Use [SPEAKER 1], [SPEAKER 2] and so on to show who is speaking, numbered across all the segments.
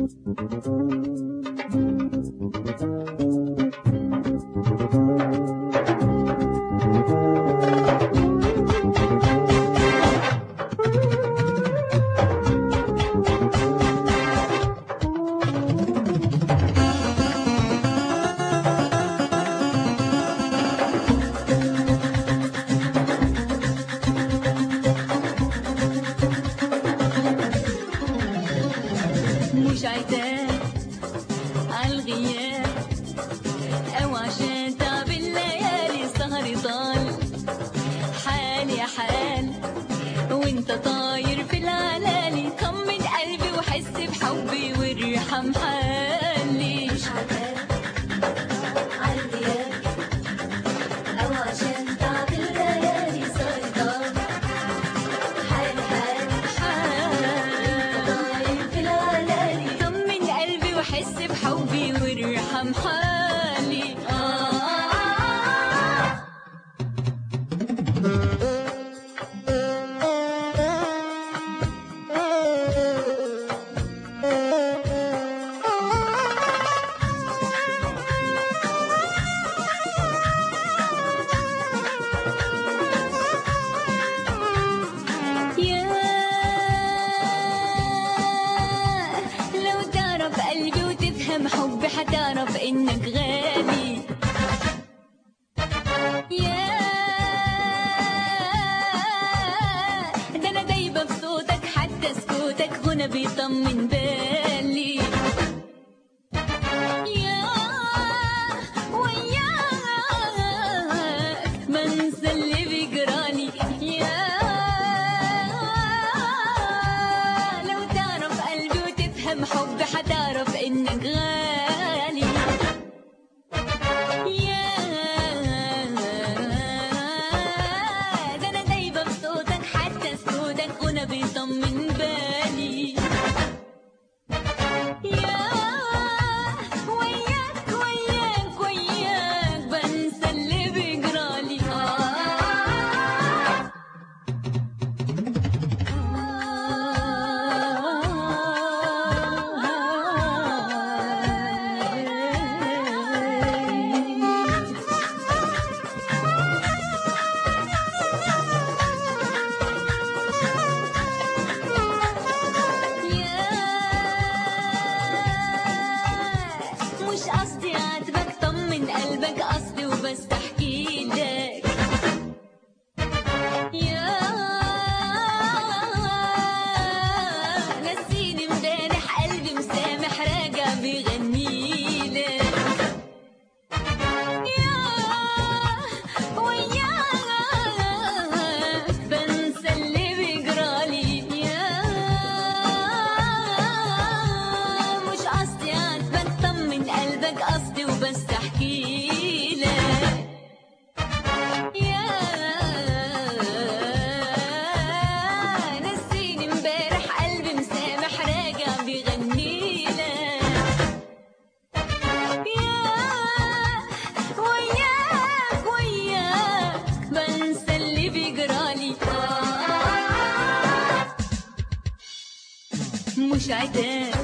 [SPEAKER 1] مش عتاب عالغياب أو عشان تعب الليالي سهري طال حال يا حال وانت طاير في العلالي طمن قلبي وحس بحبي وارحم حالي.
[SPEAKER 2] مش عتاب عالغياب أو عشان تعب الليالي سهري طال حال طاير في العلالي
[SPEAKER 1] طمن قلبي وحس بحبي وارحم حالي. لو تعرف قلبي وتفهم حبي حتعرف انك غالي. ده انا دايبه بصوتك حتى سكوتك هنا بيطمن بالي. وياك بنسى اللي بيجرالي. لو تعرف قلبي وتفهم حبي حتعرف انك غالي. ده انا دايبه بصوتك حتى سكوتك هنا بيطمن بالي. وياك بنسى اللي بيجرالي. مش قصدي عاتبك طمن قلبك قصدي وبس احكي لك. نسيني امبارح قلبي مسامح راجع بيغني لك. وياك بنسى اللي بيجرالي. مش قصدي عاتبك طمن قلبك قصدي وبس احكي لك. نسيني امبارح قلبي مسامح راجع بيغني لك. وياك بنسى اللي بيجرالي. مش عتاب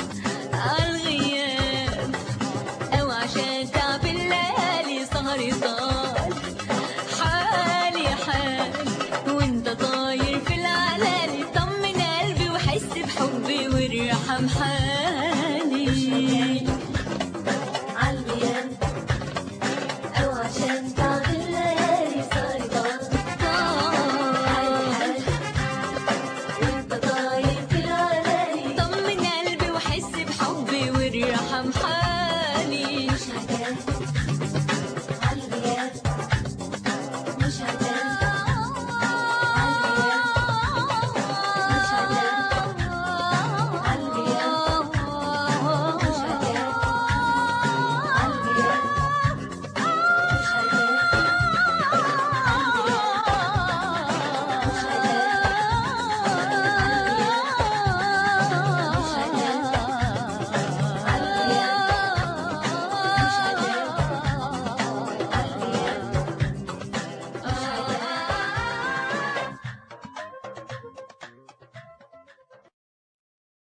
[SPEAKER 1] عالغياب أو عشان تعب الليالي سهري طال حالي حال وانت طاير في العلالي طمن قلبي وحس بحبي وارحم حالي.